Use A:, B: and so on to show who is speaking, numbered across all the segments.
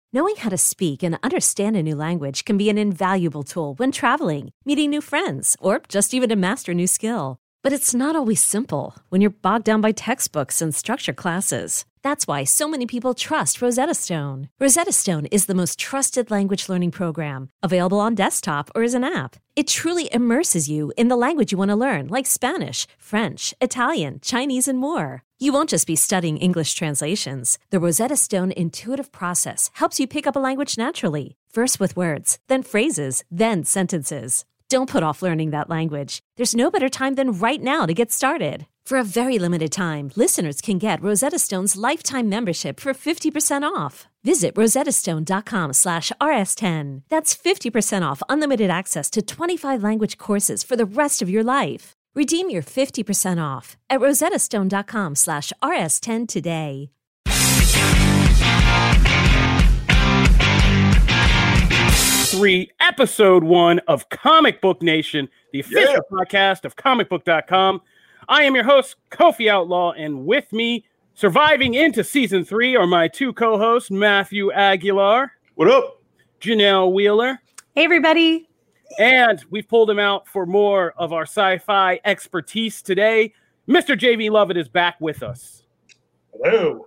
A: Knowing how to speak and understand a new language can be an invaluable tool when traveling, meeting new friends, or just even to master a new skill. But it's not always simple when you're bogged down by textbooks and structured classes. That's why so many people trust Rosetta Stone. Rosetta Stone is the most trusted language learning program, available on desktop or as an app. It truly immerses you in the language you want to learn, like Spanish, French, Italian, Chinese, and more. You won't just be studying English translations. The Rosetta Stone intuitive process helps you pick up a language naturally, first with words, then phrases, then sentences. Don't put off learning that language. There's no better time than right now to get started. For a very limited time, listeners can get Rosetta Stone's lifetime membership for 50% off. Visit rosettastone.com/rs10. That's 50% off unlimited access to 25 language courses for the rest of your life. Redeem your 50% off at rosettastone.com/rs10 today.
B: Episode 1 of Comic Book Nation, the official podcast of comicbook.com. I am your host, Kofi Outlaw, and with me, surviving into Season 3, are my two co-hosts, Matthew Aguilar.
C: What up?
B: Janelle Wheeler.
D: Hey, everybody.
B: And we've pulled him out for more of our sci-fi expertise today. Mr. J.V. Lovett is back with us.
C: Hello.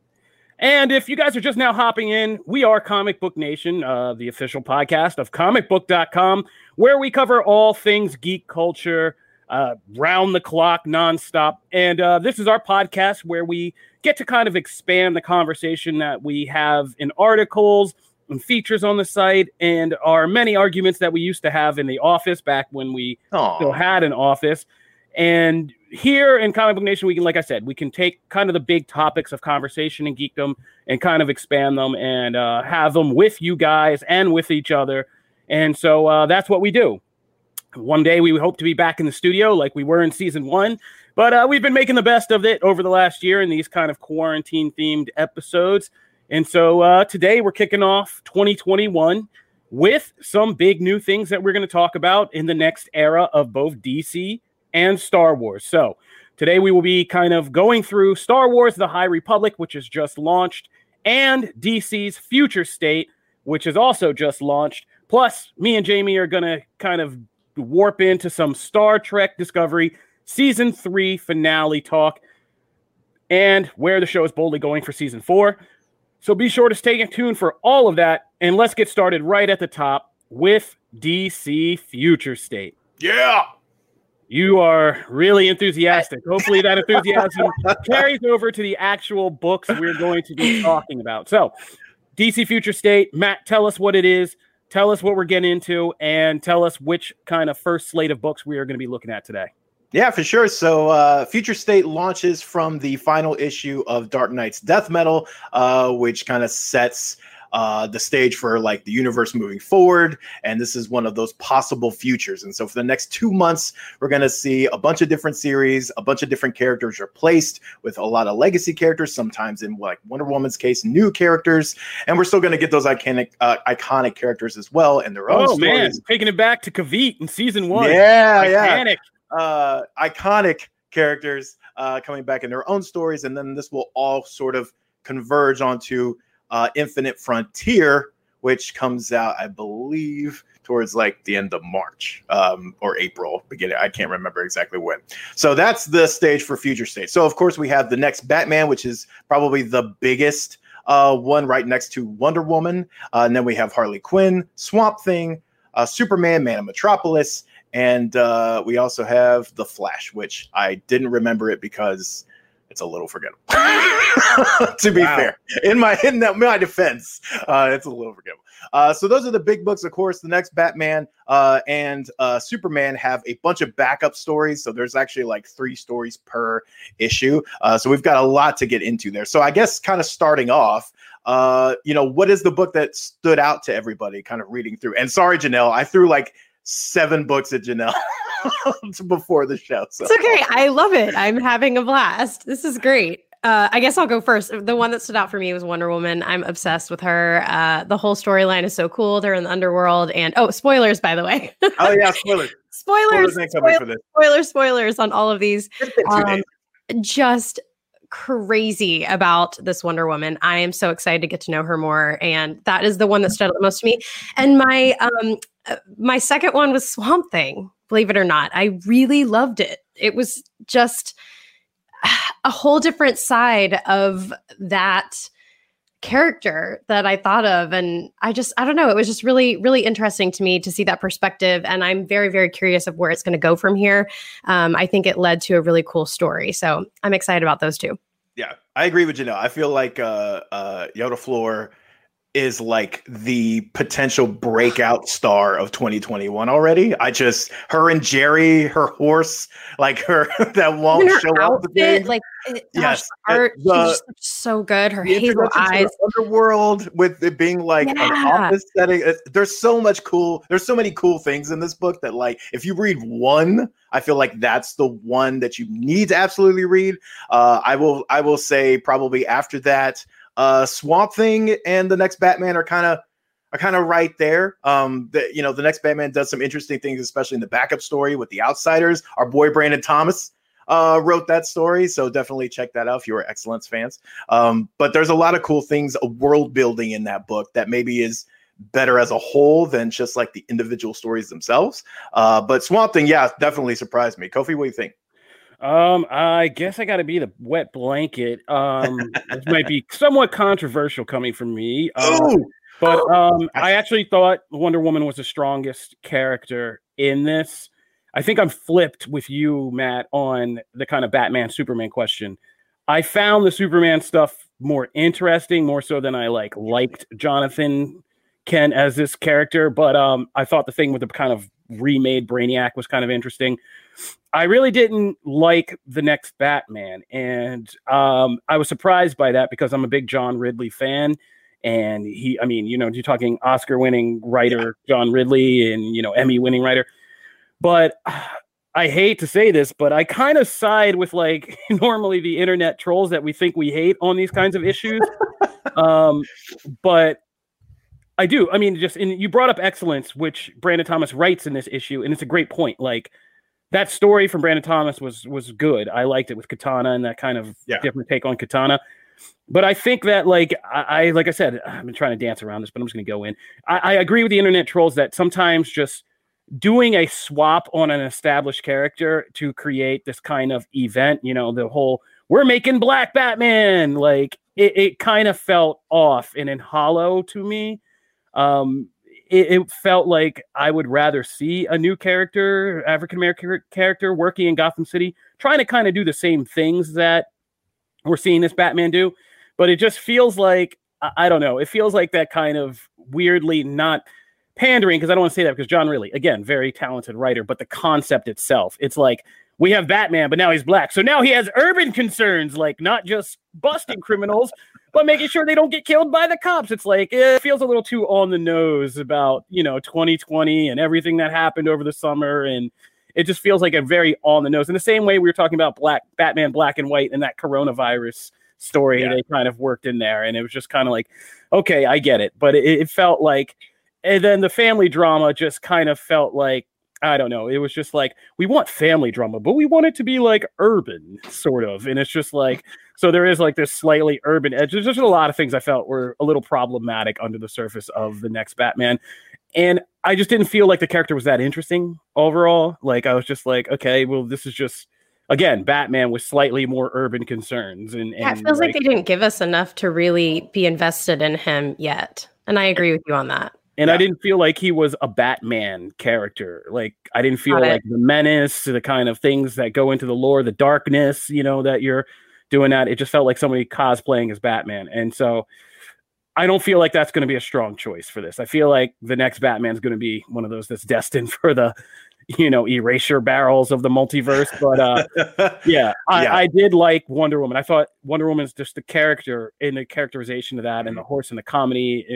B: And if you guys are just now hopping in, we are Comic Book Nation, the official podcast of comicbook.com, where we cover all things geek culture, round the clock, nonstop. And this is our podcast where we get to kind of expand the conversation that we have in articles and features on the site, and our many arguments that we used to have in the office back when we still had an office. And here in Comic Book Nation, we can, like I said, we can take kind of the big topics of conversation and geekdom and kind of expand them and have them with you guys and with each other. And so that's what we do. One day we hope to be back in the studio like we were in Season 1, but we've been making the best of it over the last year in these kind of quarantine-themed episodes. And so today we're kicking off 2021 with some big new things that we're going to talk about in the next era of both DC and Star Wars. So today we will be kind of going through Star Wars: The High Republic, which has just launched, and DC's Future State, which is also just launched. Plus, me and Jamie are going to kind of warp into some Star Trek Discovery Season 3 finale talk and where the show is boldly going for Season 4. So be sure to stay tuned for all of that, and let's get started right at the top with DC Future State.
C: Yeah!
B: You are really enthusiastic. Hopefully that enthusiasm carries over to the actual books we're going to be talking about. So, DC Future State, Matt, tell us what it is, tell us what we're getting into, and tell us which kind of first slate of books we are going to be looking at today.
C: Yeah, for sure. So Future State launches from the final issue of Dark Knight's Death Metal, which kind of sets the stage for like the universe moving forward. And this is one of those possible futures. And so for the next 2 months, we're going to see a bunch of different series, a bunch of different characters replaced with a lot of legacy characters, sometimes in like Wonder Woman's case, new characters. And we're still going to get those iconic characters as well in their own stories.
B: Man, taking it back to Kavit in Season 1.
C: Yeah,
B: iconic.
C: Iconic characters coming back in their own stories. And then this will all sort of converge onto Infinite Frontier, which comes out, I believe, towards like the end of March or April beginning. I can't remember exactly when. So that's the stage for Future State. So of course we have the next Batman, which is probably the biggest one, right next to Wonder Woman. And then we have Harley Quinn, Swamp Thing, Superman, Man of Metropolis, and we also have The Flash, which I didn't remember it because it's a little forgettable. To be fair, in my defense, it's a little forgettable. So those are the big books. Of course, the next Batman and Superman have a bunch of backup stories. So there's actually like 3 stories per issue. So we've got a lot to get into there. So I guess kind of starting off, what is the book that stood out to everybody kind of reading through? And sorry, Janelle, I threw like 7 books at Janelle before the show. So.
D: It's okay. I love it. I'm having a blast. This is great. I guess I'll go first. The one that stood out for me was Wonder Woman. I'm obsessed with her. The whole storyline is so cool. They're in the underworld. And spoilers, by the way.
C: Oh, yeah, spoilers.
D: Spoilers on all of these. Just crazy about this Wonder Woman. I am so excited to get to know her more, and that is the one that stood out the most to me. And my second one was Swamp Thing. Believe it or not, I really loved it. It was just a whole different side of that character that I thought of. And I don't know. It was just really, really interesting to me to see that perspective. And I'm very, very curious of where it's going to go from here. I think it led to a really cool story. So I'm excited about those two.
C: Yeah, I agree with Janelle. I feel like Yoda Floor is like the potential breakout star of 2021 already. Her and Jerry, her horse, like her that won't show up.
D: Like, yes, art, she's just so good. Her hazel eyes.
C: Underworld with it being like an office setting. There's so many cool things in this book that, like, if you read one, I feel like that's the one that you need to absolutely read. I will say probably after that, Swamp Thing and the next Batman are kind of right there. The next Batman does some interesting things, especially in the backup story with the Outsiders. Our boy Brandon Thomas wrote that story, so definitely check that out if you're Excellence fans. But there's a lot of cool things, world building in that book that maybe is better as a whole than just like the individual stories themselves. But Swamp Thing, yeah, definitely surprised me. Kofi, what do you think?
B: I guess I got to be the wet blanket. This might be somewhat controversial coming from me. But I actually thought Wonder Woman was the strongest character in this. I think I'm flipped with you, Matt, on the kind of Batman Superman question. I found the Superman stuff more interesting, more so than I liked Jonathan Kent as this character. But I thought the thing with the kind of remade Brainiac was kind of interesting. I really didn't like the next Batman, and I was surprised by that because I'm a big John Ridley fan, and you're talking Oscar-winning writer John Ridley and, Emmy-winning writer, but I hate to say this, but I kind of side with like normally the internet trolls that we think we hate on these kinds of issues, but I do. I mean, you brought up Excellence, which Brandon Thomas writes in this issue, and it's a great point. Like, that story from Brandon Thomas was good. I liked it with Katana and that kind of different take on Katana. But I think that, like I said, I've been trying to dance around this, but I'm just going to go in. I agree with the internet trolls that sometimes just doing a swap on an established character to create this kind of event, the whole, we're making Black Batman, like, it kind of felt off and hollow to me. It felt like I would rather see a new character, African-American character, working in Gotham City, trying to kind of do the same things that we're seeing this Batman do. But it just feels like, I don't know, it feels like that kind of weirdly not pandering, because I don't want to say that because John Ridley, again, very talented writer, but the concept itself, it's like, we have Batman, but now he's Black. So now he has urban concerns, like not just busting criminals, but making sure they don't get killed by the cops. It's like, it feels a little too on the nose about, 2020 and everything that happened over the summer. And it just feels like a very on the nose. In the same way we were talking about Batman Black and White and that coronavirus story they kind of worked in there. And it was just kind of like, okay, I get it. But it felt like, and then the family drama just kind of felt like, I don't know. It was just like, we want family drama, but we want it to be like urban, sort of. And it's just like, so there is like this slightly urban edge. There's just a lot of things I felt were a little problematic under the surface of the next Batman. And I just didn't feel like the character was that interesting overall. Like, I was just like, okay, well, this is just, again, Batman with slightly more urban concerns. And
D: it feels like they didn't give us enough to really be invested in him yet. And I agree with you on that.
B: And I didn't feel like he was a Batman character. Like, I didn't feel like the menace, the kind of things that go into the lore, the darkness, that you're doing that. It just felt like somebody cosplaying as Batman. And so I don't feel like that's going to be a strong choice for this. I feel like the next Batman's going to be one of those that's destined for the, erasure barrels of the multiverse. But I did like Wonder Woman. I thought Wonder Woman's just the character and the characterization of that and the horse and the comedy,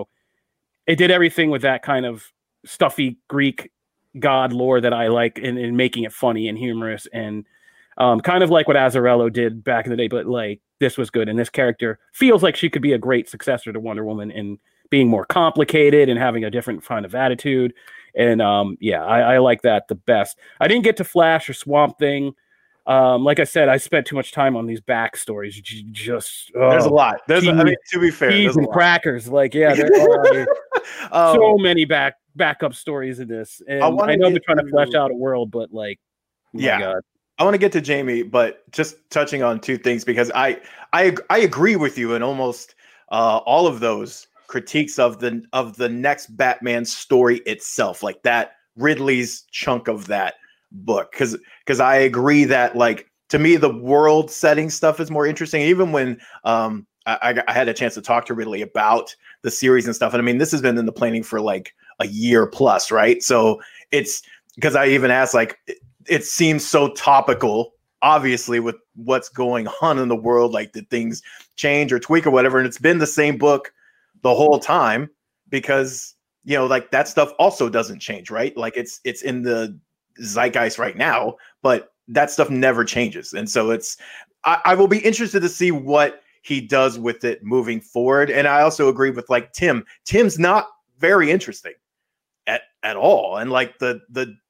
B: it did everything with that kind of stuffy Greek god lore that I like in making it funny and humorous and kind of like what Azzarello did back in the day. But like, this was good. And this character feels like she could be a great successor to Wonder Woman in being more complicated and having a different kind of attitude. And I like that the best. I didn't get to Flash or Swamp Thing. Like I said, I spent too much time on these backstories.
C: There's a lot. To be fair,
B: cheese and crackers. Like, yeah, there are so many backup stories in this. And I know they're trying to flesh out a world, but like, my God.
C: I want to get to Jamie, but just touching on two things, because I agree with you in almost all of those critiques of the next Batman story itself, like that Ridley's chunk of that book, because I agree that, like, to me the world setting stuff is more interesting. Even when I had a chance to talk to Ridley about the series and stuff, and I mean, this has been in the planning for like a year plus, right? So it's because I even asked, like, it seems so topical, obviously, with what's going on in the world, like, did things change or tweak or whatever, and it's been the same book the whole time, because, you know, like, that stuff also doesn't change, right? Like, it's in the zeitgeist right now, but that stuff never changes. And so I will be interested to see what he does with it moving forward. And I also agree with, like, Tim's not very interesting at all. And like the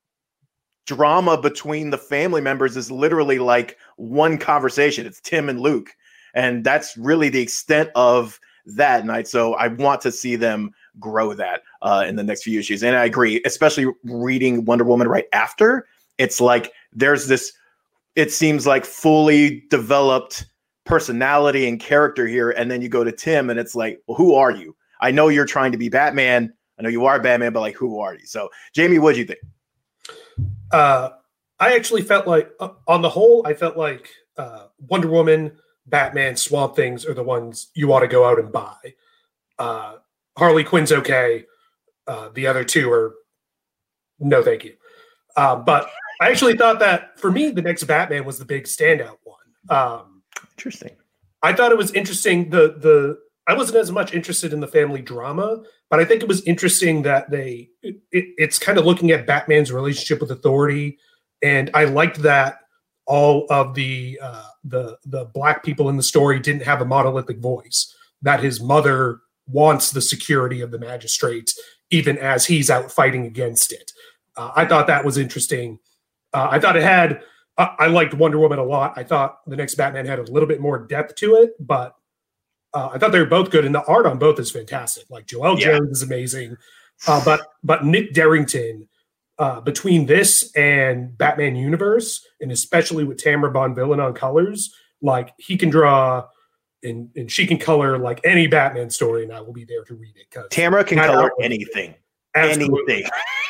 C: drama between the family members is literally like one conversation. It's Tim and Luke. And that's really the extent of that night. So I want to see them grow that in the next few issues. And I agree, especially reading Wonder Woman right after. It's like there's this, it seems like, fully developed personality and character here. And then you go to Tim and it's like, well, who are you? I know you're trying to be Batman. I know you are Batman, but like, who are you? So Jamie, what do you think?
E: I actually felt like, on the whole, I felt like Wonder Woman, Batman, Swamp Things are the ones you ought to go out and buy. Harley Quinn's okay. The other two are no thank you. But I actually thought that, for me, the next Batman was the big standout one.
C: Interesting.
E: I thought it was interesting. I wasn't as much interested in the family drama, but I think it was interesting that it's kind of looking at Batman's relationship with authority. And I liked that all of the black people in the story didn't have a monolithic voice, that his mother wants the security of the magistrates, even as he's out fighting against it. I thought that was interesting. I thought it had, I liked Wonder Woman a lot. I thought the next Batman had a little bit more depth to it, but I thought they were both good, and the art on both is fantastic. Like, Joelle Jones is amazing, but Nick Darrington, between this and Batman Universe, and especially with Tamara Bonvillain on colors, like, he can draw and she can color like any Batman story, and I will be there to read it.
C: Tamara can color anything.
E: Absolutely.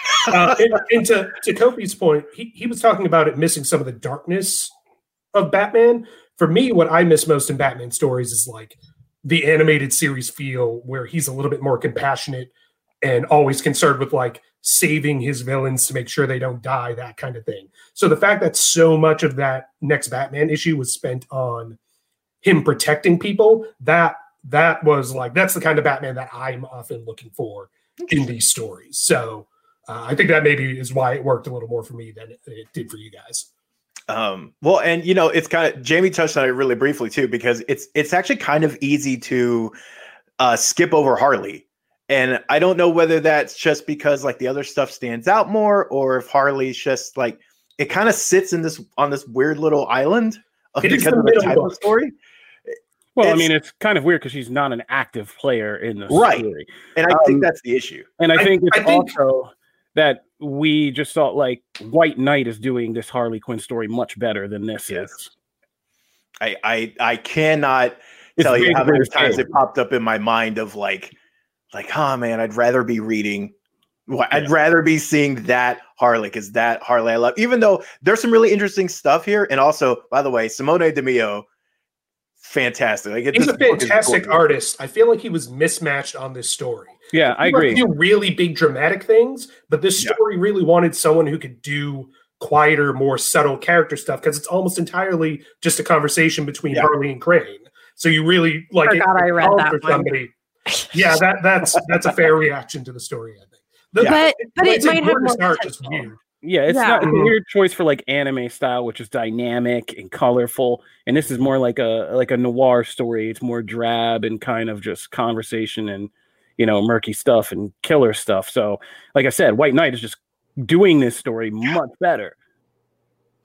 E: And to Kofi's point, he was talking about it missing some of the darkness of Batman. For me, what I miss most in Batman stories is like the animated series feel, where he's a little bit more compassionate and always concerned with like saving his villains to make sure they don't die, that kind of thing. So the fact that so much of that next Batman issue was spent on him protecting people, that was like, that's the kind of Batman that I'm often looking for in these stories. So I think that maybe is why it worked a little more for me than it did for you guys.
C: Well, and you know, it's kind of, Jamie touched on it really briefly too, because it's actually kind of easy to skip over Harley. And I don't know whether that's just because like the other stuff stands out more, or if Harley's just like, it kind of sits in on this weird little island because of the type of story.
B: Well, I mean, it's kind of weird because she's not an active player in the story.
C: And I think that's the issue.
B: And I think it's also that we just thought like White Knight is doing this Harley Quinn story much better than this is.
C: I cannot tell you how many times it popped up in my mind of like, oh man, I'd rather be reading. I'd rather be seeing that Harley, because that Harley I love. Even though there's some really interesting stuff here, and also, by the way, Simone DeMeo, fantastic. Like,
E: he's a fantastic artist. I feel like he was mismatched on this story.
B: Yeah, I agree.
E: Do really big dramatic things, but this story really wanted someone who could do quieter, more subtle character stuff, because it's almost entirely just a conversation between Harley and Crane. So you really like.
D: I read that for somebody.
E: Yeah, that's a fair reaction to the story, I think.
D: But it might have more potential.
E: Just weird.
B: Yeah, it's not a weird choice for like anime style, which is dynamic and colorful, and this is more like a noir story. It's more drab and kind of just conversation and, you know, murky stuff and killer stuff. So, like I said, White Knight is just doing this story much better.
C: Agreed.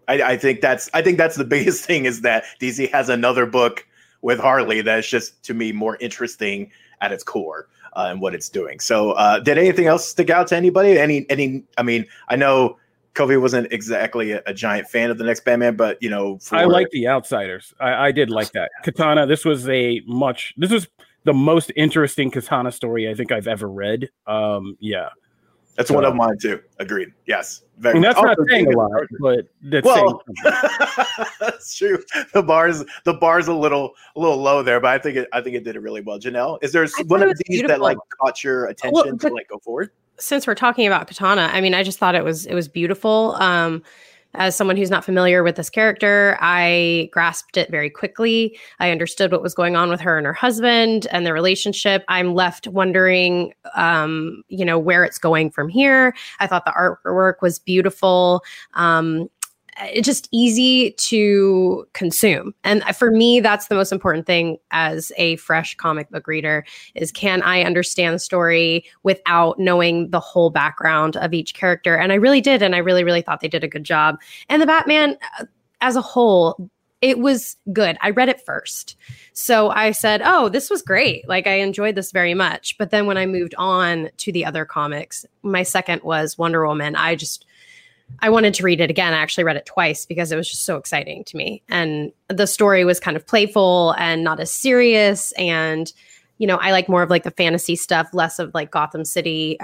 C: I think that's the biggest thing, is that DC has another book with Harley that's just, to me, more interesting at its core and what it's doing. So did anything else stick out to anybody? I mean, I know Kofi wasn't exactly a giant fan of the next Batman, but
B: I like The Outsiders. I did like that. Katana, this was the most interesting Katana story I think I've ever read. Yeah.
C: That's one of mine too. Agreed. Yes.
B: Very. And that's not saying a lot, but that's saying
C: that's true. The bar's a little low there, but I think it did it really well. Janelle, is there one of these that like caught your attention to like go forward?
D: Since we're talking about Katana, I mean, I just thought it was beautiful. As someone who's not familiar with this character, I grasped it very quickly. I understood what was going on with her and her husband and their relationship. I'm left wondering, where it's going from here. I thought the artwork was beautiful. It's just easy to consume. And for me, that's the most important thing as a fresh comic book reader is, can I understand the story without knowing the whole background of each character? And I really did. And I really, really thought they did a good job. And the Batman as a whole, it was good. I read it first. So I said, oh, this was great. Like, I enjoyed this very much. But then when I moved on to the other comics, my second was Wonder Woman. I wanted to read it again. I actually read it twice because it was just so exciting to me. And the story was kind of playful and not as serious. And, I like more of like the fantasy stuff, less of like Gotham City,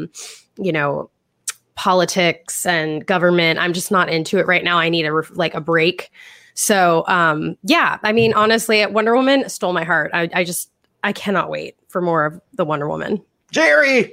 D: politics and government. I'm just not into it right now. I need a break. So, I mean, honestly, Wonder Woman stole my heart. I cannot wait for more of the Wonder Woman.
C: Jerry.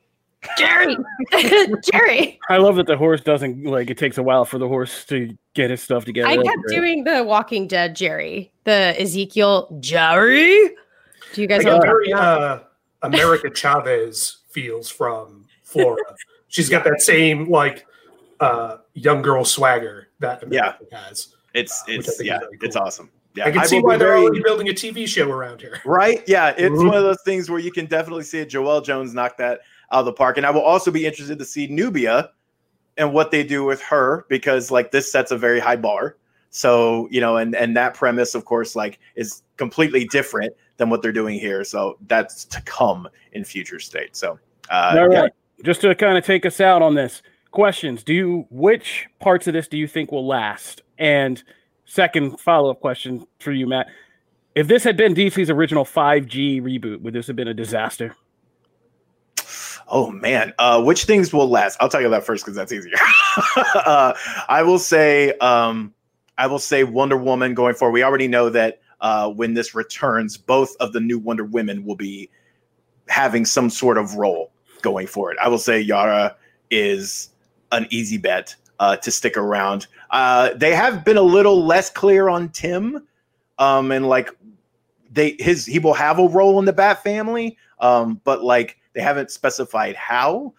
B: I love that the horse doesn't it takes a while for the horse to get his stuff together.
D: I kept doing the Walking Dead Jerry, the Ezekiel Jerry. Do you guys know
E: very America Chavez feels from Florida? She's got that same young girl swagger that America has.
C: It's cool. It's awesome. Yeah,
E: I can see why they're already building a TV show around here.
C: Right? Yeah, it's one of those things where you can definitely see it. Joelle Jones knocked that out of the park. And I will also be interested to see Nubia and what they do with her, because this sets a very high bar. So, and that premise, of course, is completely different than what they're doing here. So that's to come in future state. So,
B: all right. Just to kind of take us out on this, questions. Which parts of this do you think will last? And second follow-up question for you, Matt. If this had been DC's original 5G reboot, would this have been a disaster?
C: Oh man, which things will last? I'll tell you that first because that's easier. I will say Wonder Woman going forward. We already know that when this returns, both of the new Wonder Women will be having some sort of role going forward. I will say Yara is an easy bet to stick around. They have been a little less clear on Tim, and he will have a role in the Bat family, but they haven't specified how.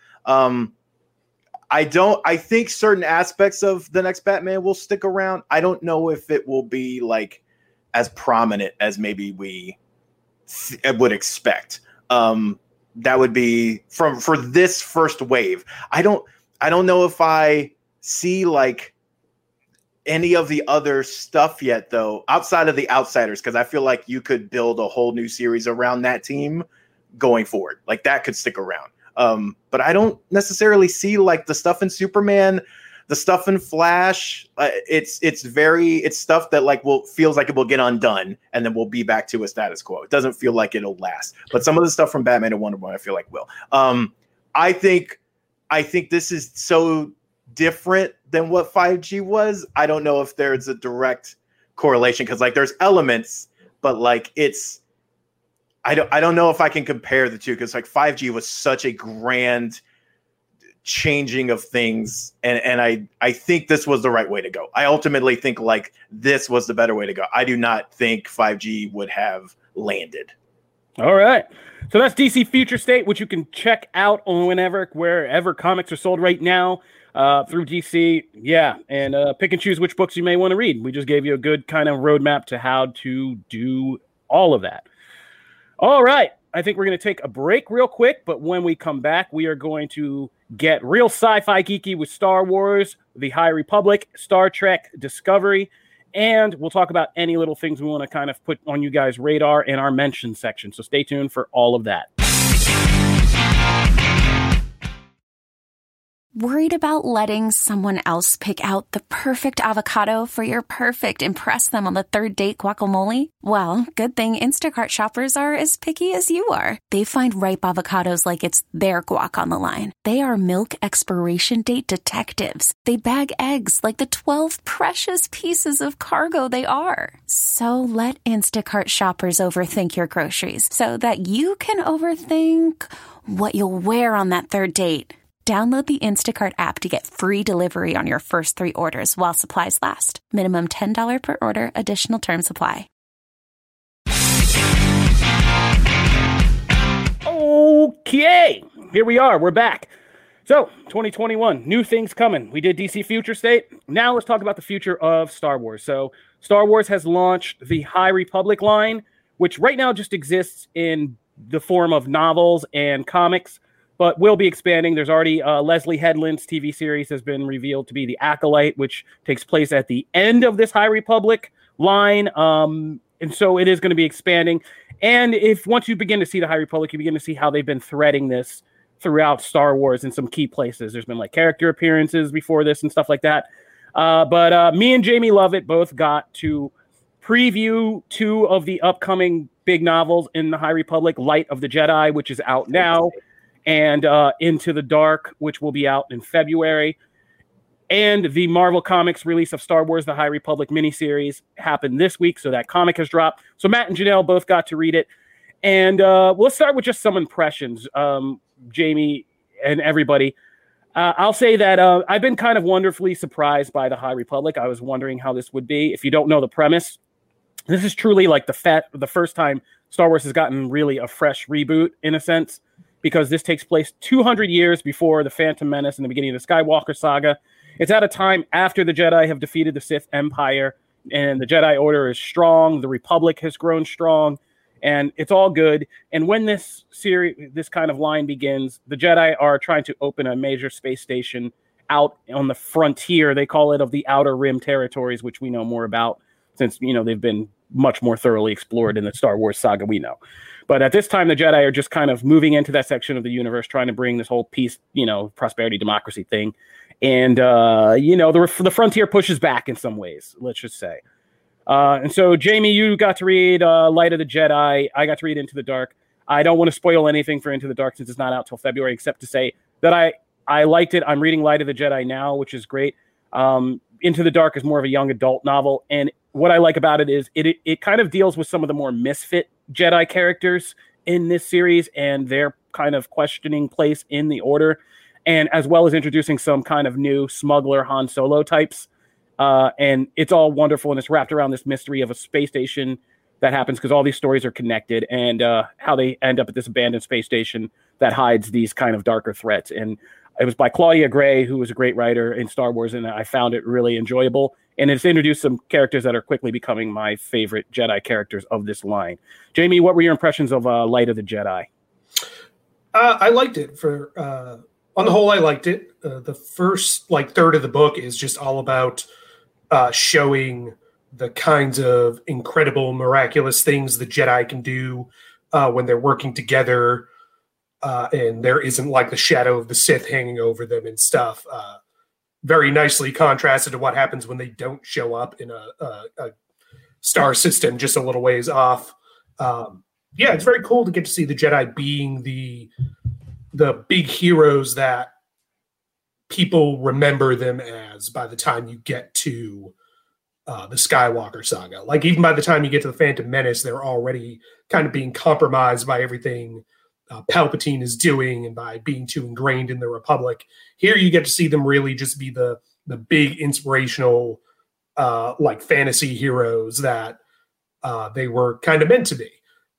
C: I think certain aspects of the next Batman will stick around. I don't know if it will be as prominent as maybe we would expect. That would be for this first wave. I don't know if I see any of the other stuff yet, though, outside of the Outsiders, because I feel like you could build a whole new series around that team going forward. That could stick around. But I don't necessarily see the stuff in Superman, the stuff in Flash. It's stuff that feels like it will get undone and then we'll be back to a status quo. It doesn't feel like it'll last. But some of the stuff from Batman and Wonder Woman, I feel like will. I think this is so different than what 5G was. I don't know if there's a direct correlation because there's elements, but it's. I don't know if I can compare the two because 5G was such a grand changing of things, and I think this was the right way to go. I ultimately think this was the better way to go. I do not think 5G would have landed.
B: All right. So that's DC Future State, which you can check out on wherever comics are sold right now through DC. Yeah, and pick and choose which books you may want to read. We just gave you a good kind of roadmap to how to do all of that. All right. I think we're going to take a break real quick, but when we come back, we are going to get real sci-fi geeky with Star Wars, The High Republic, Star Trek, Discovery, and we'll talk about any little things we want to kind of put on you guys' radar in our mention section. So stay tuned for all of that.
F: Worried about letting someone else pick out the perfect avocado for your perfect impress them on the third date guacamole? Well, good thing Instacart shoppers are as picky as you are. They find ripe avocados like it's their guac on the line. They are milk expiration date detectives. They bag eggs like the 12 precious pieces of cargo they are. So let Instacart shoppers overthink your groceries so that you can overthink what you'll wear on that third date. Download the Instacart app to get free delivery on your first 3 orders while supplies last. Minimum $10 per order. Additional terms apply.
B: Okay, here we are. We're back. So, 2021, new things coming. We did DC Future State. Now let's talk about the future of Star Wars. So, Star Wars has launched the High Republic line, which right now just exists in the form of novels and comics, but will be expanding. There's already Leslie Headland's TV series has been revealed to be The Acolyte, which takes place at the end of this High Republic line. And so it is going to be expanding. And if once you begin to see the High Republic, you begin to see how they've been threading this throughout Star Wars in some key places. There's been like character appearances before this and stuff like that. But me and Jamie Lovett both got to preview 2 of the upcoming big novels in the High Republic, Light of the Jedi, which is out now, and Into the Dark, which will be out in February. And the Marvel Comics release of Star Wars, The High Republic miniseries happened this week, so that comic has dropped. So Matt and Janelle both got to read it. And let's start with just some impressions, Jamie and everybody. I'll say that I've been kind of wonderfully surprised by The High Republic. I was wondering how this would be. If you don't know the premise, this is truly like the first time Star Wars has gotten really a fresh reboot, in a sense, because this takes place 200 years before the Phantom Menace and the beginning of the Skywalker saga. It's at a time after the Jedi have defeated the Sith Empire, and the Jedi Order is strong. The Republic has grown strong, and it's all good. And when this kind of line begins, the Jedi are trying to open a major space station out on the frontier, they call it, of the Outer Rim territories, which we know more about since, they've been much more thoroughly explored in the Star Wars saga we know. But at this time, the Jedi are just kind of moving into that section of the universe, trying to bring this whole peace, prosperity, democracy thing. And, the frontier pushes back in some ways, let's just say. And so, Jamie, you got to read Light of the Jedi. I got to read Into the Dark. I don't want to spoil anything for Into the Dark since it's not out till February, except to say that I liked it. I'm reading Light of the Jedi now, which is great. Into the Dark is more of a young adult novel. And what I like about it is it kind of deals with some of the more misfit Jedi characters in this series and their kind of questioning place in the Order, and as well as introducing some kind of new smuggler Han Solo types. And it's all wonderful, and it's wrapped around this mystery of a space station that happens because all these stories are connected, and how they end up at this abandoned space station that hides these kind of darker threats. And it was by Claudia Gray, who was a great writer in Star Wars, and I found it really enjoyable. And it's introduced some characters that are quickly becoming my favorite Jedi characters of this line. Jamie, what were your impressions of Light of the Jedi?
E: I liked it. On the whole, I liked it. The first third of the book is just all about showing the kinds of incredible, miraculous things the Jedi can do when they're working together, and there isn't the shadow of the Sith hanging over them and stuff. Very nicely contrasted to what happens when they don't show up in a star system just a little ways off. It's very cool to get to see the Jedi being the big heroes that people remember them as by the time you get to the Skywalker saga. Even by the time you get to the Phantom Menace, they're already kind of being compromised by everything Palpatine is doing and by being too ingrained in the Republic. Here you get to see them really just be the big inspirational fantasy heroes that they were kind of meant to be.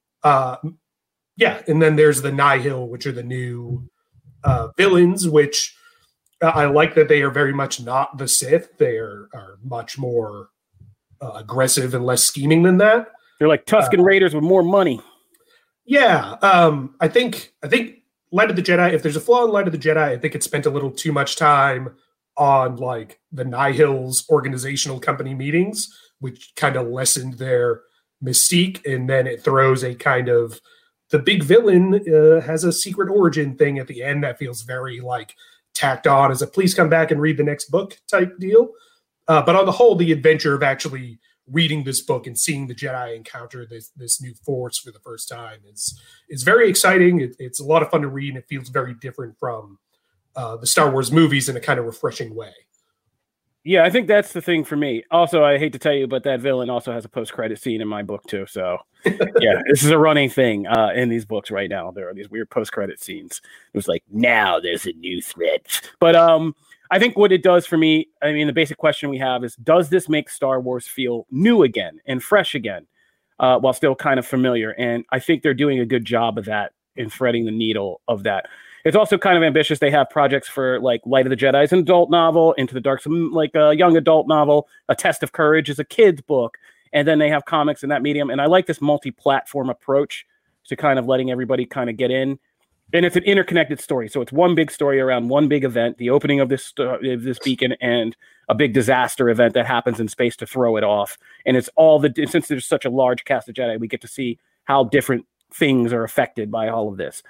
E: And then there's the Nihil, which are the new villains, which I like that they are very much not the Sith. They are much more aggressive and less scheming than that.
B: They're like Tusken Raiders with more money.
E: Yeah, I think Light of the Jedi. If there's a flaw in Light of the Jedi, I think it spent a little too much time on like the Nihil's organizational company meetings, which kind of lessened their mystique, and then it throws a kind of the big villain has a secret origin thing at the end that feels very like tacked on as a please come back and read the next book type deal. But on the whole, the adventure of actually reading this book and seeing the Jedi encounter this new force for the first time is very exciting. It's a lot of fun to read, and it feels very different from the Star Wars movies in a kind of refreshing way.
B: Yeah, I think that's the thing for me. Also, I hate to tell you, but that villain also has a post-credit scene in my book too. So, yeah, this is a running thing in these books right now. There are these weird post-credit scenes. It was like, now there's a new threat. But I think what it does for me, I mean, the basic question we have is, does this make Star Wars feel new again and fresh again while still kind of familiar? And I think they're doing a good job of that in threading the needle of that. It's also kind of ambitious. They have projects for like Light of the Jedi is an adult novel, Into the Dark, like a young adult novel, A Test of Courage is a kid's book. And then they have comics in that medium. And I like this multi-platform approach to kind of letting everybody kind of get in. And it's an interconnected story. So it's one big story around one big event, the opening of this beacon, and a big disaster event that happens in space to throw it off. And it's all since there's such a large cast of Jedi, we get to see how different things are affected by all of this.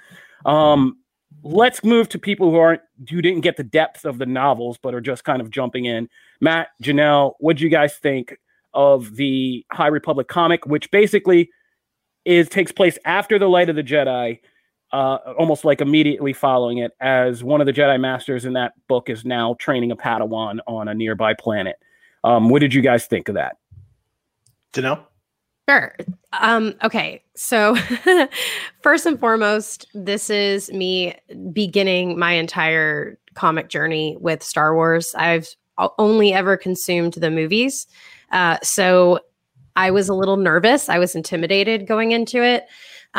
B: Let's move to people who didn't get the depth of the novels, but are just kind of jumping in. Matt, Janelle, what do you guys think of the High Republic comic, which basically takes place after the Light of the Jedi, almost like immediately following it, as one of the Jedi Masters in that book is now training a Padawan on a nearby planet. What did you guys think of that?
C: Janelle?
D: Sure. Okay. So first and foremost, this is me beginning my entire comic journey with Star Wars. I've only ever consumed the movies. So I was a little nervous. I was intimidated going into it.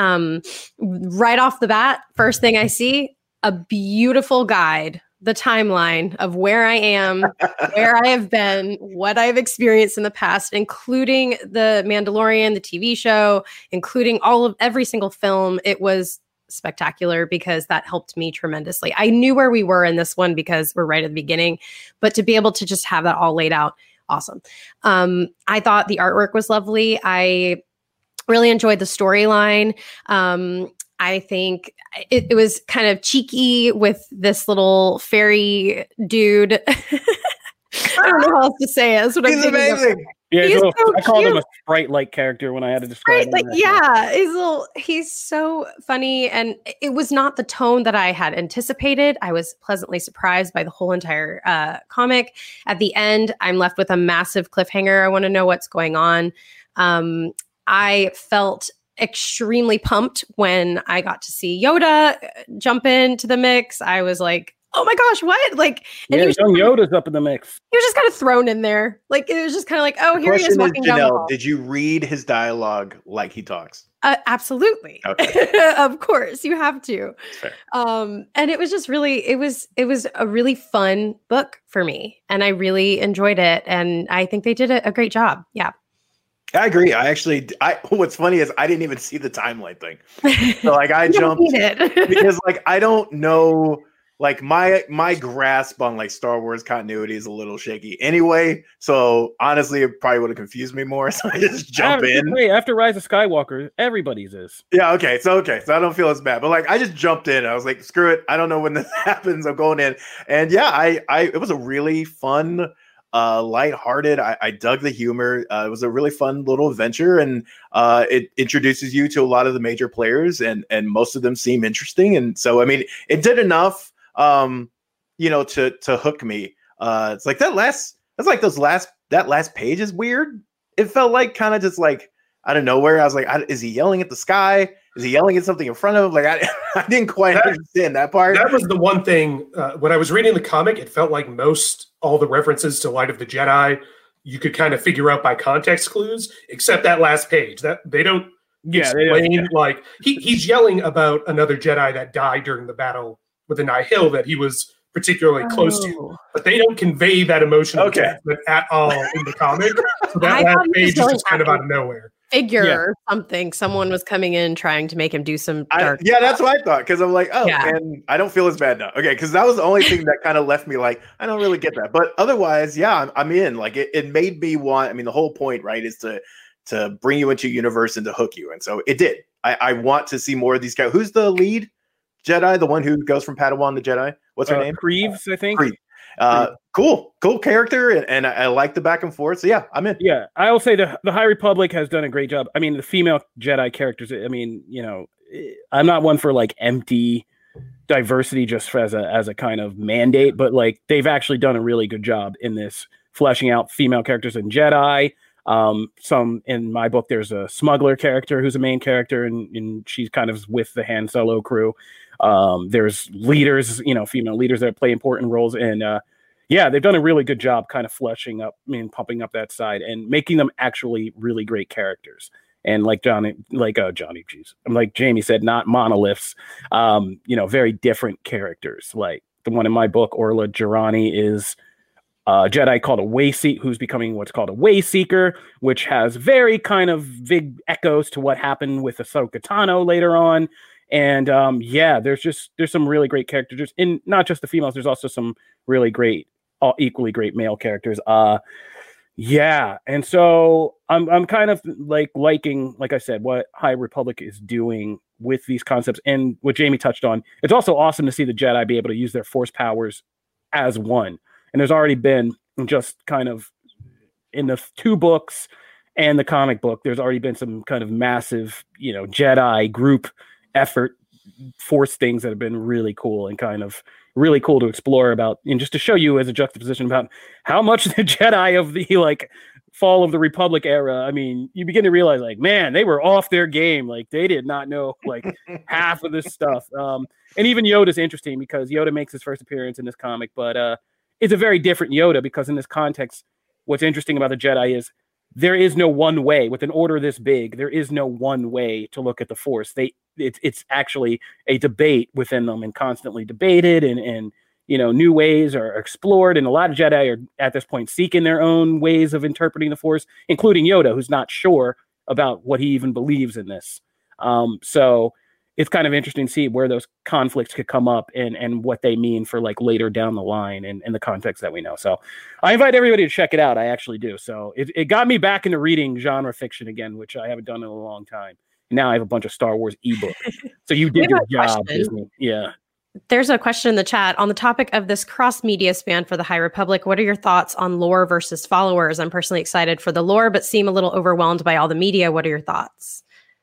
D: Right off the bat, first thing I see, a beautiful guide, the timeline of where I am, where I have been, what I've experienced in the past, including the Mandalorian, the TV show, including every single film. It was spectacular because that helped me tremendously. I knew where we were in this one because we're right at the beginning, but to be able to just have that all laid out, awesome. I thought the artwork was lovely. I really enjoyed the storyline. I think it was kind of cheeky with this little fairy dude. I don't know how else to say it. That's what
C: He's amazing.
B: Yeah,
D: so
B: I called him a sprite-like character when I had to describe him.
D: Like, yeah, he's so funny, and it was not the tone that I had anticipated. I was pleasantly surprised by the whole entire comic. At the end, I'm left with a massive cliffhanger. I want to know what's going on. I felt extremely pumped when I got to see Yoda jump into the mix. I was like, oh my gosh, what? Like, and
B: yeah, young Yoda's up in the mix.
D: He was just kind of thrown in there. Like, it was just kind of like, oh, here he is walking down the hall.
C: Did you read his dialogue like he talks?
D: Absolutely.
C: Okay.
D: Of course, you have to.
C: Fair.
D: And it was just really, it was a really fun book for me, and I really enjoyed it. And I think they did a great job. Yeah.
C: I agree. What's funny is I didn't even see the timeline thing. So like I jumped because like I don't know, like my grasp on like Star Wars continuity is a little shaky anyway. So honestly, it probably would have confused me more. So I just jump in.
B: Wait, after Rise of Skywalker, everybody's is.
C: Yeah, okay. So I don't feel as bad. But like I just jumped in. I was like, screw it. I don't know when this happens. I'm going in. And yeah, it was a really fun, lighthearted. I dug the humor. It was a really fun little adventure, and it introduces you to a lot of the major players, and most of them seem interesting. And so, I mean, it did enough, to hook me. It's like that last page is weird. It felt like kind of just like out of nowhere. I was like, is he yelling at the sky? Is he yelling at something in front of him? Like I didn't quite understand that part.
E: That was the one thing when I was reading the comic, it felt like all the references to Light of the Jedi you could kind of figure out by context clues, except that last page that they don't explain. Like he's yelling about another Jedi that died during the battle with the Nihil that he was particularly close to, but they don't convey that emotional attachment at all in the comic. So that last page is just kind of out of nowhere.
D: figure or something. Someone was coming in trying to make him do some dark.
C: That's what I thought, because I'm like, and I don't feel as bad now. Okay, because that was the only thing that kind of left me like, I don't really get that. But otherwise, I'm in. Like it made me want. I mean, the whole point, right, is to bring you into a universe and to hook you. And so it did. I want to see more of these guys. Who's the lead Jedi? The one who goes from Padawan to Jedi? What's her name?
B: Creeves, I think.
C: Creeves. Cool character, and I like the back and forth. So yeah, I'm in.
B: Yeah, I will say the High Republic has done a great job. I mean, the female Jedi characters. I mean, I'm not one for like empty diversity just as a kind of mandate, but like they've actually done a really good job in this, fleshing out female characters in Jedi. Some in my book, there's a smuggler character who's a main character, and she's kind of with the Han Solo crew. There's leaders, female leaders that play important roles, and they've done a really good job kind of fleshing up, pumping up that side and making them actually really great characters. And like Jamie said, not monoliths, very different characters. Like the one in my book, Orla Jirani, is a Jedi called a Wayseeker, who's becoming what's called a Wayseeker, which has very kind of big echoes to what happened with Ahsoka Tano later on. And there's some really great characters, and not just the females. There's also some really great, equally great male characters. And so I'm kind of liking, like I said, what High Republic is doing with these concepts, and what Jamie touched on. It's also awesome to see the Jedi be able to use their Force powers as one. And there's already been, just kind of in the 2 books and the comic book, there's already been some kind of massive, Jedi group effort Force things that have been really cool and kind of really cool to explore about, and just to show you as a juxtaposition about how much the Jedi of the fall of the Republic era, I mean, you begin to realize man, they were off their game. Like they did not know half of this stuff. And even Yoda's interesting because Yoda makes his first appearance in this comic, but it's a very different Yoda, because in this context, what's interesting about the Jedi is there is no one way. With an order this big, there is no one way to look at the Force. It's actually a debate within them, and constantly debated, and new ways are explored. And a lot of Jedi are at this point seeking their own ways of interpreting the Force, including Yoda, who's not sure about what he even believes in this. So it's kind of interesting to see where those conflicts could come up and what they mean for later down the line and the context that we know. So I invite everybody to check it out. I actually do. So it got me back into reading genre fiction again, which I haven't done in a long time. Now I have a bunch of Star Wars ebooks. So you did your job, Disney. Yeah.
D: There's a question in the chat on the topic of this cross-media span for the High Republic. What are your thoughts on lore versus followers? I'm personally excited for the lore, but seem a little overwhelmed by all the media. What are your thoughts?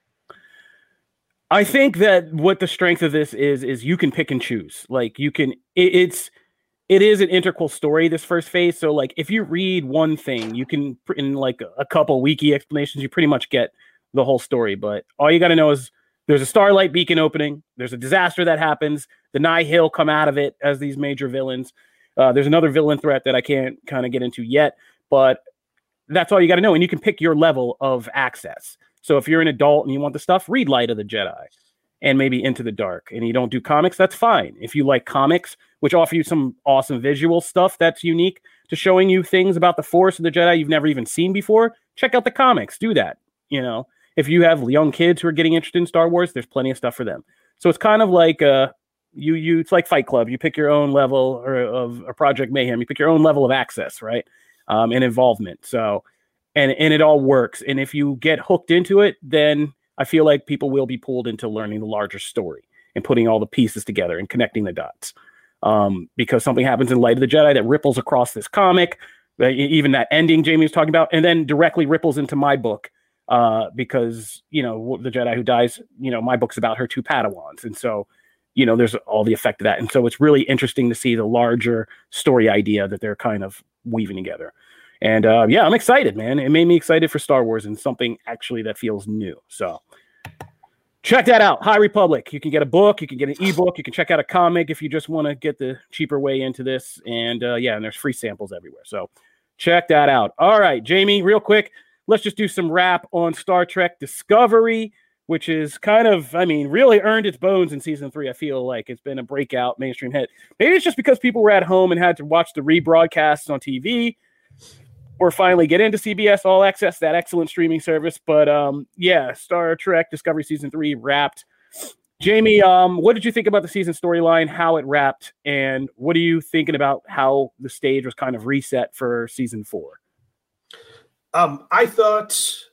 B: I think that what the strength of this is you can pick and choose. It is an integral story, this first phase. So if you read one thing, you can, in a couple wiki explanations, you pretty much get the whole story. But all you got to know is there's a Starlight Beacon opening. There's a disaster that happens. The Nihil come out of it as these major villains. There's another villain threat that I can't kind of get into yet, but that's all you got to know. And you can pick your level of access. So if you're an adult and you want the stuff, read Light of the Jedi and maybe Into the Dark. And you don't do comics, that's fine. If you like comics, which offer you some awesome visual stuff that's unique to showing you things about the Force and the Jedi you've never even seen before, check out the comics. Do that. If you have young kids who are getting interested in Star Wars, there's plenty of stuff for them. So it's kind of like it's like Fight Club. You pick your own level of Project Mayhem. You pick your own level of access, right? And involvement. So and it all works. And if you get hooked into it, then I feel like people will be pulled into learning the larger story and putting all the pieces together and connecting the dots. Because something happens in Light of the Jedi that ripples across this comic, even that ending Jamie was talking about, and then directly ripples into my book. Because, the Jedi who dies, my book's about her 2 Padawans. And so, there's all the effect of that. And so it's really interesting to see the larger story idea that they're kind of weaving together. And I'm excited, man. It made me excited for Star Wars and something actually that feels new. So check that out. High Republic. You can get a book. You can get an ebook. You can check out a comic if you just want to get the cheaper way into this. And and there's free samples everywhere. So check that out. All right, Jamie, real quick. Let's just do some wrap on Star Trek Discovery, which is kind of, really earned its bones in season 3. I feel like it's been a breakout mainstream hit. Maybe it's just because people were at home and had to watch the rebroadcasts on TV. or finally get into CBS All Access, that excellent streaming service. But yeah, Star Trek Discovery Season 3 wrapped. Jamie, what did you think about the season storyline, how it wrapped, and what are you thinking about how the stage was kind of reset for Season 4?
E: I thought,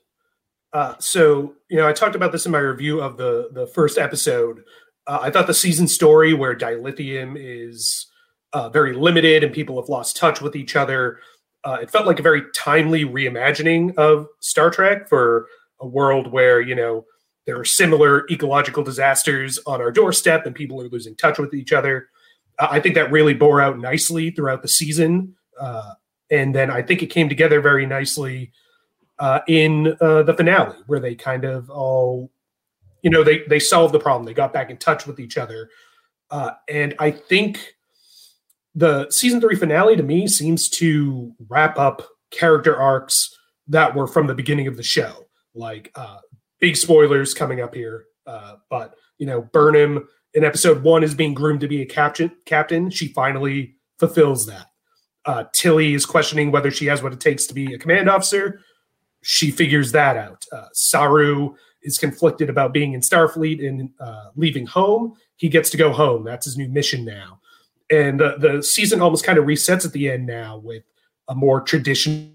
E: so, you know, I talked about this in my review of the first episode. I thought the season story where dilithium is very limited and people have lost touch with each other, it felt like a very timely reimagining of Star Trek for a world where, you know, there are similar ecological disasters on our doorstep and people are losing touch with each other. I think that really bore out nicely throughout the season. And then I think it came together very nicely in the finale, where they kind of all, you know, they solved the problem. They got back in touch with each other. And I think the season 3 finale to me seems to wrap up character arcs that were from the beginning of the show. Like big spoilers coming up here. But, you know, Burnham in episode 1 is being groomed to be a captain. She finally fulfills that. Tilly is questioning whether she has what it takes to be a command officer. She figures that out. Saru is conflicted about being in Starfleet and leaving home. He gets to go home. That's his new mission now. And the season almost kind of resets at the end now with a more traditional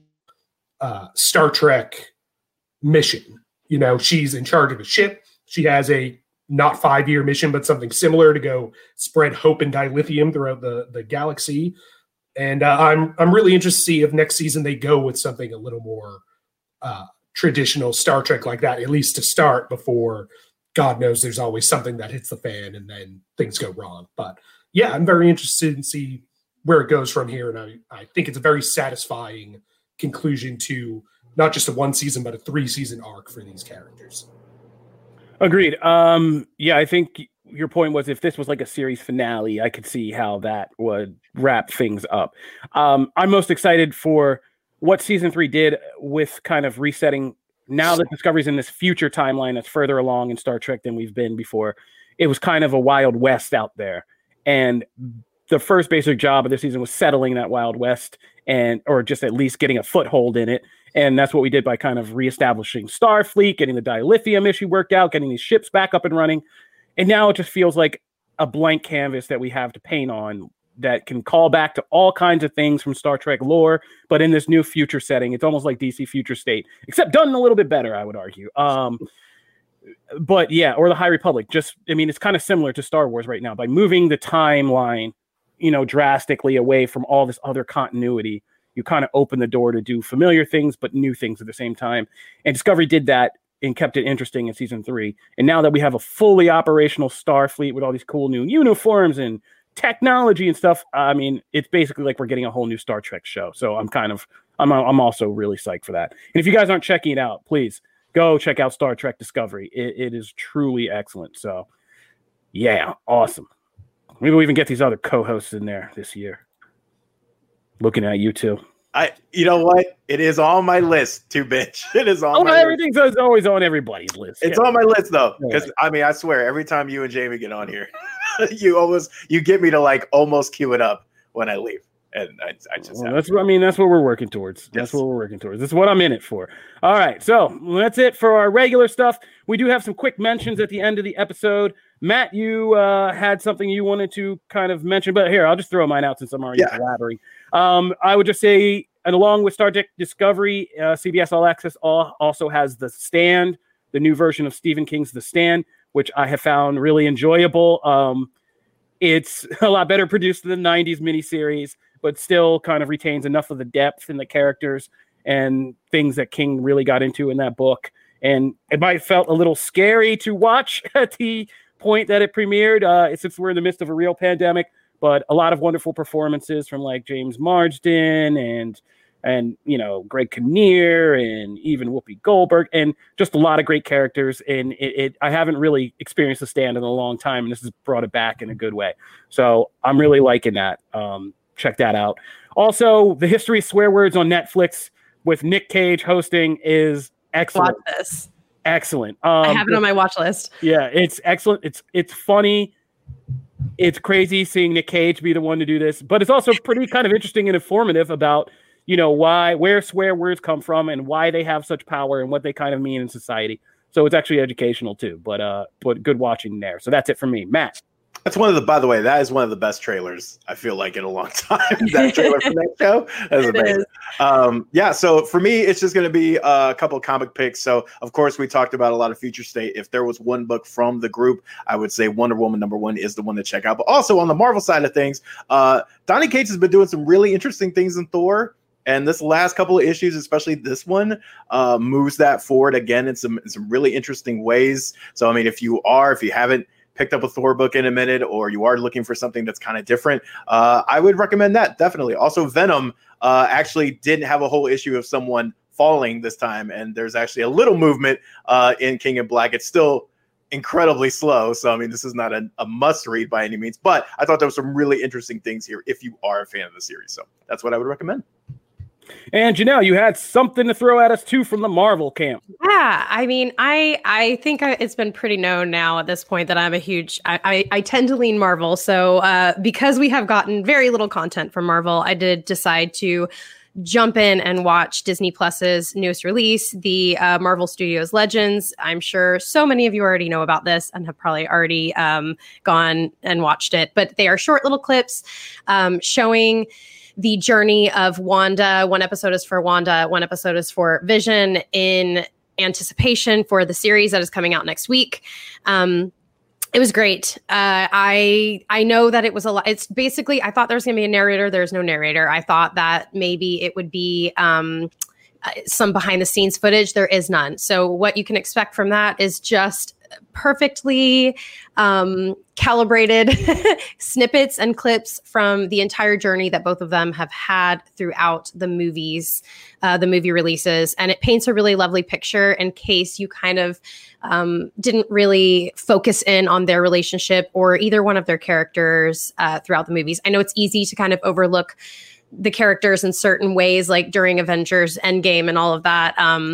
E: Star Trek mission. You know, she's in charge of a ship. She has a not 5-year mission, but something similar to go spread hope and dilithium throughout the galaxy. And I'm really interested to see if next season they go with something a little more traditional Star Trek like that, at least to start, before God knows there's always something that hits the fan and then things go wrong. But yeah, I'm very interested in see where it goes from here. And I think it's a very satisfying conclusion to not just a 1 season, but a 3-season arc for these characters.
B: Agreed. Yeah, I think your point was if this was like a series finale, I could see how that would wrap things up. I'm most excited for what season 3 did with kind of resetting. Now that Discovery's in this future timeline that's further along in Star Trek than we've been before, it was kind of a Wild West out there. And the first basic job of the season was settling that Wild West, or just at least getting a foothold in it. And that's what we did by kind of reestablishing Starfleet, getting the dilithium issue worked out, getting these ships back up and running. And now it just feels like a blank canvas that we have to paint on that can call back to all kinds of things from Star Trek lore, but in this new future setting. It's almost like DC Future State, except done a little bit better, I would argue. But yeah, or the High Republic. It's kind of similar to Star Wars right now by moving the timeline, you know, drastically away from all this other continuity. You kind of open the door to do familiar things, but new things at the same time. And Discovery did that and kept it interesting in season 3. And now that we have a fully operational Starfleet with all these cool new uniforms and technology and stuff, I mean, it's basically like we're getting a whole new Star Trek show. So I'm also really psyched for that. And if you guys aren't checking it out, please go check out Star Trek Discovery. It is truly excellent. So yeah, awesome. Maybe we'll even get these other co-hosts in there this year. Looking at you too.
C: You know what? It is on my list to bitch. It is on my list.
B: Everything's always on everybody's list.
C: It's on my list though. Because I mean, I swear, every time you and Jamie get on here, you get me to like almost cue it up when I leave. And I just
B: that's what we're working towards. Yes. That's what we're working towards. This is what I'm in it for. All right. So that's it for our regular stuff. We do have some quick mentions at the end of the episode. Matt, you had something you wanted to kind of mention, but here, I'll just throw mine out since I'm already blabbering. I would just say, and along with Star Trek Discovery, CBS All Access also has The Stand, the new version of Stephen King's The Stand, which I have found really enjoyable. It's a lot better produced than the 90s miniseries, but still kind of retains enough of the depth in the characters and things that King really got into in that book. And it might have felt a little scary to watch at the point that it premiered, since we're in the midst of a real pandemic, but a lot of wonderful performances from like James Marsden and you know, Greg Kinnear and even Whoopi Goldberg, and just a lot of great characters. And I haven't really experienced The Stand in a long time, and this has brought it back in a good way. So I'm really liking that. Check that out. Also, The History of Swear Words on Netflix with Nick Cage hosting is excellent.
D: Watch this.
B: Excellent.
D: I have it on my watch list.
B: Yeah, it's excellent. It's funny. It's crazy seeing Nick Cage be the one to do this, but it's also pretty kind of interesting and informative about, where swear words come from and why they have such power and what they kind of mean in society. So it's actually educational too, but good watching there. So that's it for me. Matt.
C: That's by the way, that is one of the best trailers I feel like in a long time. That trailer for that show. That's amazing. So for me, it's just going to be a couple of comic picks. So of course we talked about a lot of future state. If there was one book from the group, I would say Wonder Woman #1 is the one to check out. But also on the Marvel side of things, Donny Cates has been doing some really interesting things in Thor. And this last couple of issues, especially this one, moves that forward again in some really interesting ways. So, I mean, if you haven't picked up a Thor book in a minute, or you are looking for something that's kind of different, I would recommend that, definitely. Also, Venom actually didn't have a whole issue of someone falling this time, and there's actually a little movement in King in Black. It's still incredibly slow, so I mean, this is not a must read by any means, but I thought there was some really interesting things here if you are a fan of the series. So that's what I would recommend.
B: And Janelle, you had something to throw at us too from the Marvel camp.
D: Yeah, I mean, I think it's been pretty known now at this point that I'm a huge, I tend to lean Marvel. So because we have gotten very little content from Marvel, I did decide to jump in and watch Disney Plus's newest release, the Marvel Studios Legends. I'm sure so many of you already know about this and have probably already gone and watched it, but they are short little clips showing the journey of Wanda. One episode is for Wanda, one episode is for Vision, in anticipation for the series that is coming out next week. It was great. I know that it was a lot. It's basically, I thought there was going to be a narrator. There's no narrator. I thought that maybe it would be some behind the scenes footage. There is none. So what you can expect from that is just perfectly calibrated snippets and clips from the entire journey that both of them have had throughout the movies, the movie releases. And it paints a really lovely picture in case you kind of didn't really focus in on their relationship or either one of their characters throughout the movies. I know it's easy to kind of overlook the characters in certain ways, like during Avengers Endgame and all of that.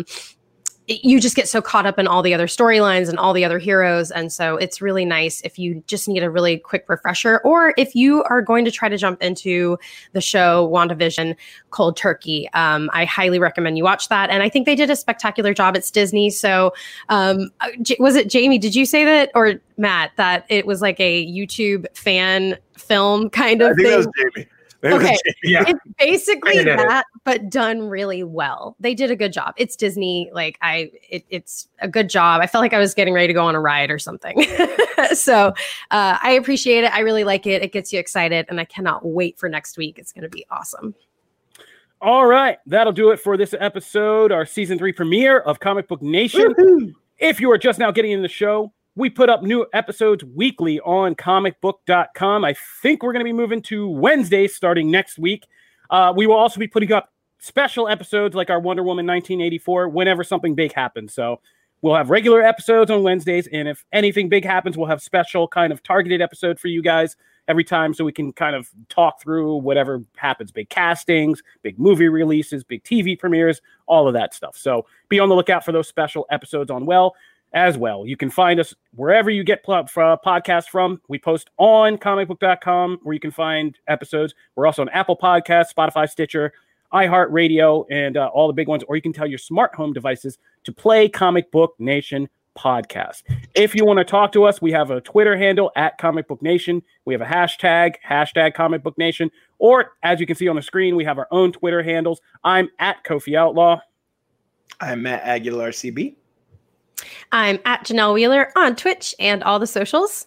D: You just get so caught up in all the other storylines and all the other heroes. And so it's really nice if you just need a really quick refresher, or if you are going to try to jump into the show WandaVision cold turkey. I highly recommend you watch that. And I think they did a spectacular job. It's Disney. So was it Jamie? Did you say that, or Matt, that it was like a YouTube fan film kind of thing?
C: That was Jamie.
D: Okay,
E: Yeah.
D: It's basically that, but done really well. They did a good job. It's Disney. Like it's a good job. I felt like I was getting ready to go on a ride or something. So I appreciate it. I really like it. It gets you excited, and I cannot wait for next week. It's going to be awesome.
B: All right, that'll do it for this episode, our season 3 premiere of Comic Book Nation. Woo-hoo! If you are just now getting in the show, we put up new episodes weekly on comicbook.com. I think we're going to be moving to Wednesdays starting next week. We will also be putting up special episodes like our Wonder Woman 1984 whenever something big happens. So we'll have regular episodes on Wednesdays, and if anything big happens, we'll have special kind of targeted episode for you guys every time, so we can kind of talk through whatever happens, big castings, big movie releases, big TV premieres, all of that stuff. So be on the lookout for those special episodes as well. You can find us wherever you get podcasts from. We post on comicbook.com, where you can find episodes. We're also on Apple Podcasts, Spotify, Stitcher, iHeartRadio, and all the big ones. Or you can tell your smart home devices to play Comic Book Nation podcast. If you want to talk to us, we have a Twitter handle at Comic Book Nation. We have a hashtag Comic Book Nation. Or, as you can see on the screen, we have our own Twitter handles. I'm at Kofi Outlaw.
C: I'm Matt Aguilar CB.
D: I'm at Janelle Wheeler on Twitch and all the socials.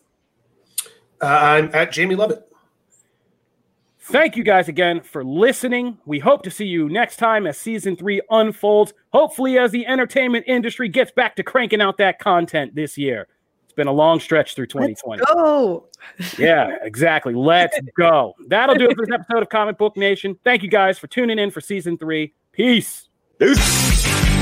E: I'm at Jamie Lovett.
B: Thank you guys again for listening. We hope to see you next time as season 3 unfolds. Hopefully as the entertainment industry gets back to cranking out that content this year. It's been a long stretch through 2020.
D: Let's go.
B: Yeah, exactly. Let's go. That'll do it for this episode of Comic Book Nation. Thank you guys for tuning in for season 3. Peace.
C: Deuce.